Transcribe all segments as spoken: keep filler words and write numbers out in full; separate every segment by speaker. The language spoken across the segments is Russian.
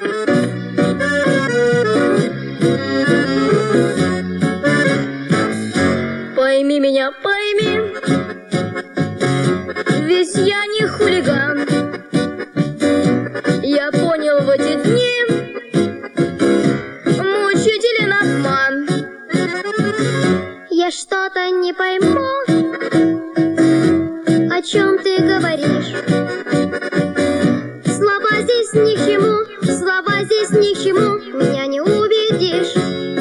Speaker 1: Пойми меня, пойми, ведь я не хулиган. Я понял в эти дни мучителен обман.
Speaker 2: Я что-то не пойму, о чем ты говоришь. Слова здесь ни к чему, слова здесь ни к чему, меня не убедишь.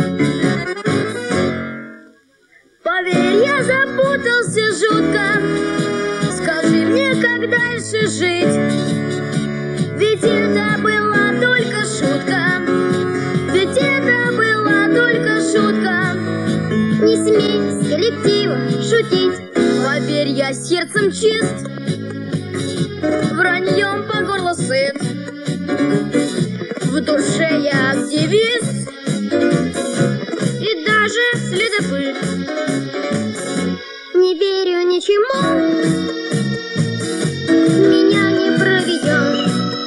Speaker 1: Поверь, я запутался жутко. Скажи мне, как дальше жить? Ведь это была только шутка. Ведь это была только шутка.
Speaker 2: Не смей с коллективом шутить.
Speaker 1: Поверь, я сердцем чист, враньем по горло сыт. В душе я активист и даже следопыт.
Speaker 2: Не верю ничему, меня не проведешь.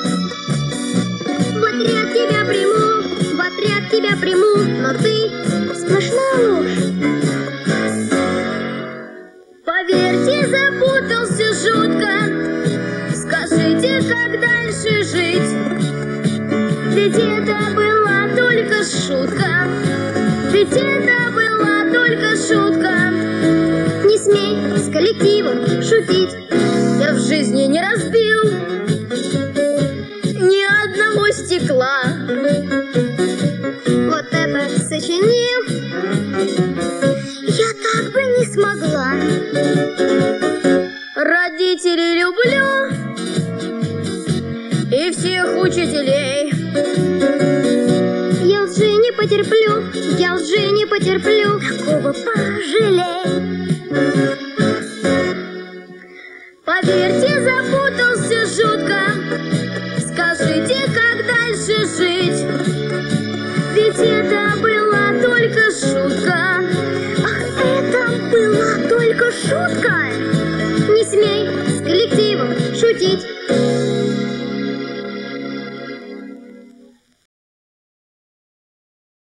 Speaker 2: В отряд тебя приму, в отряд тебя приму, но ты сплошная ложь.
Speaker 1: Поверьте, запутался жутко. Скажите, как дальше жить? Ведь это была только шутка. Ведь это была только шутка.
Speaker 2: Не смей с коллективом шутить.
Speaker 1: Я в жизни не разбил ни одного стекла.
Speaker 2: Вот это сочинил, я так бы не смогла.
Speaker 1: Родителей люблю и всех учителей.
Speaker 2: Я лжи не потерплю, я лжи не потерплю, такого пожалей.
Speaker 1: Поверьте, запутался жутко. Скажите, как дальше жить?